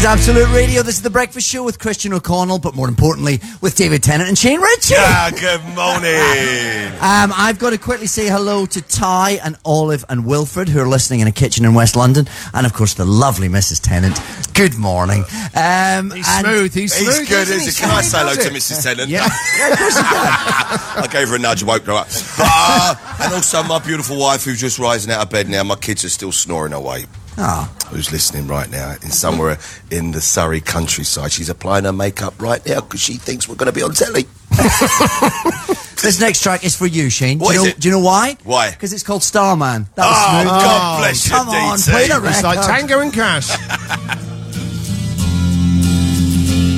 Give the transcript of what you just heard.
Absolute Radio. This is The Breakfast Show with Christian O'Connell, but more importantly, with David Tennant and Shane Ritchie. Yeah, good morning. I've got to quickly say hello to Ty and Olive and Wilfred, who are listening in a kitchen in West London, and of course the lovely Mrs. Tennant. Good morning. He's smooth. He's good, isn't he? Can I say hello to Mrs. Tennant? Yeah, of course you can. I gave her a nudge, woke her up. And also my beautiful wife, who's just rising out of bed now. My kids are still snoring away. Oh. Who's listening right now in somewhere in the Surrey countryside. She's applying her makeup right now because she thinks we're going to be on telly. This next track is for you, Shane. What is it? Do you know why? Why? Because it's called Starman. That was smooth. God bless you, Come on, DT. play the record. It's like Tango and Cash.